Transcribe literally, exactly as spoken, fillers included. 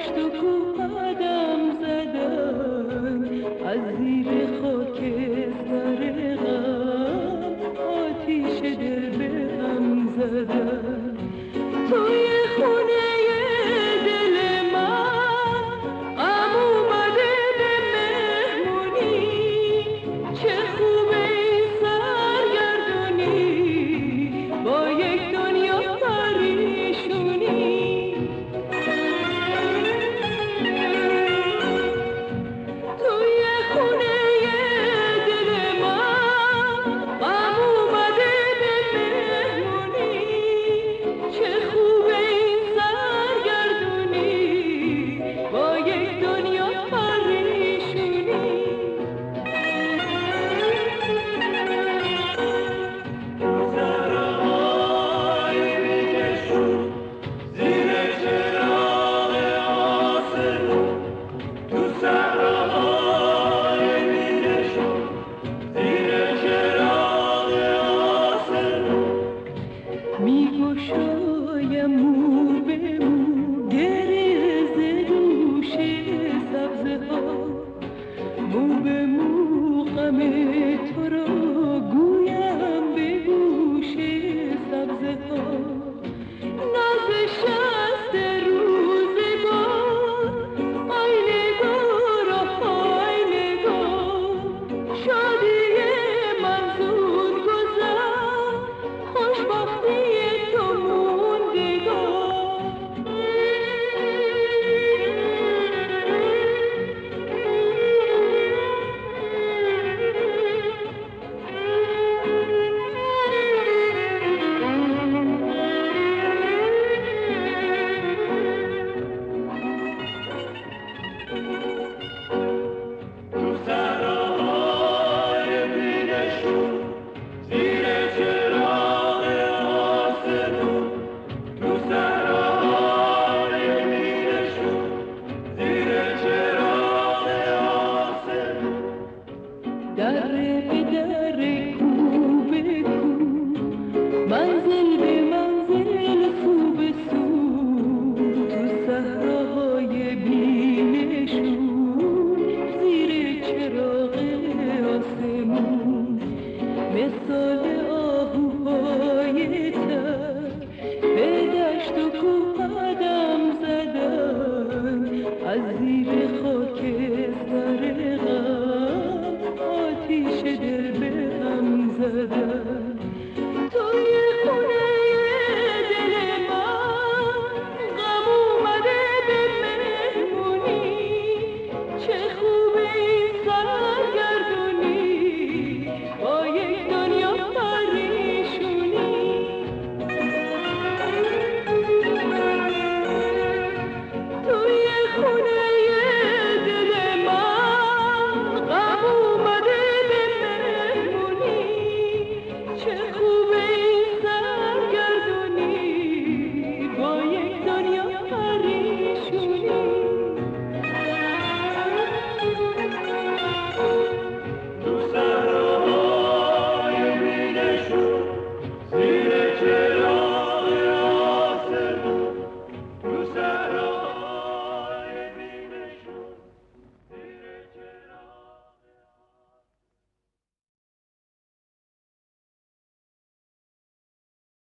دشت و کوه قدم زدن، از زیر خاکستر غم آتیش دل به هم زدن. توی خونه دل من غم اومده به مهمونی، چه خوبه این سرگردونی با یک دنیا پریشونی. توی خونه دل من غم اومده به مهمونی، چه خوبه این سرگردونی با یک دنیا پریشونی. میگشایم مو به مو گریز دوش سبزه ها، مو به مو غم تو را گویم به گوش سبزه ها. نازش است روزگار، آی نگار آی نگار، شادی من زود گذر، خوشبختی تو موندگار. در به در کو به کو، منزل به منزل سو به سو، تو صحراهای بی‌نشون زیر چراغ آسمون، مثال آهوهای تر به دشت و کوه قدم زدن، از زیر